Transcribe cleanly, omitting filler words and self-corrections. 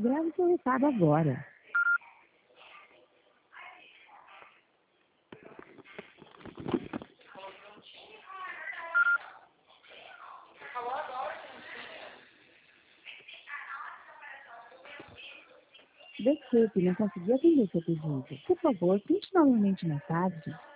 Grave seu recado agora. Desculpe, não consegui atender seu pedido. Por favor, tente novamente mais tarde.